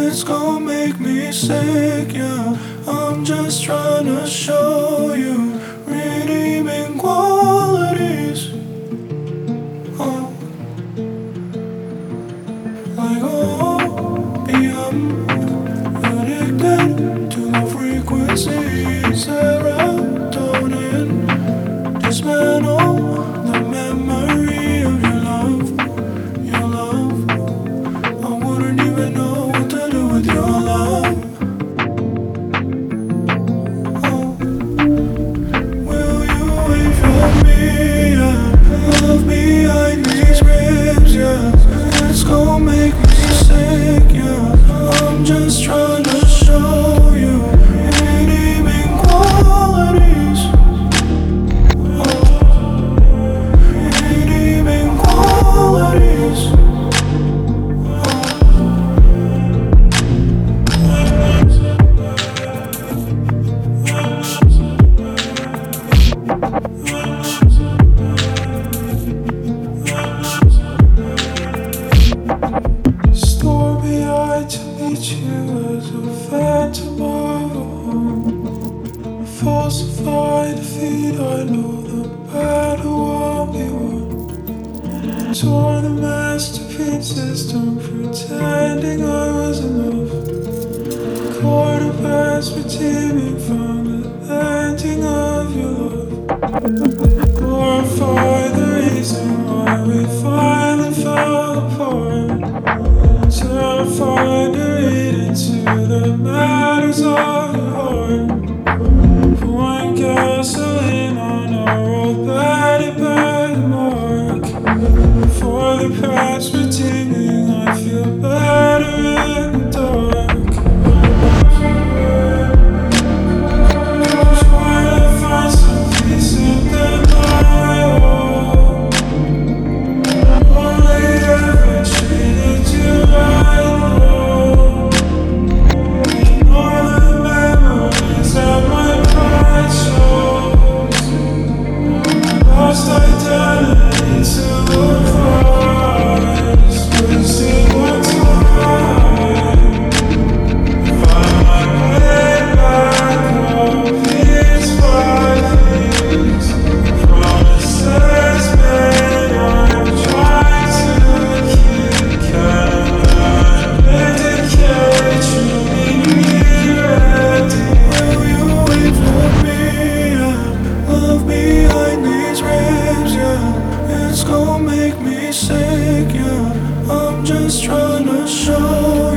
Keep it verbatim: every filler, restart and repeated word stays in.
It's gonna make me sick, yeah. I'm just trying to show you redeeming qualities. Oh, like opium, addicted to the frequencies. Serotonin, dismantle the memory of your love, your love. I wouldn't even know what to do with your love. Oh, will you wait for me? Yeah. Love behind these ribs, yeah. It's gonna make me sick, yeah. I'm just trying to show you redeeming qualities. Oh, redeeming qualities. Stormy eyed to meet you as a phantom of a home. Falsified defeat, I know the battle won't be won. Torn the masterpieces, don't pretending I was enough. Quarter past redeeming from the ending of your love. Glorify the reason why we finally fell apart. Terrified to read into the matters of your heart. Pouring gasoline on our old Betty mark. For the past redeeming, I feel better in the dark. Trying to find some peace in denial. Only ever treated you right, Lord. And all the memories that my pride shows. Lost identity to look for eyes. Wasting one time. Find my way back up these five years. Promises made, I'm trying to keep. Can I vindicate you? Need me ready. Will you wait for me? Yeah. Love behind these ribs, yeah. It's gonna make me sick, yeah. I'm just trying to show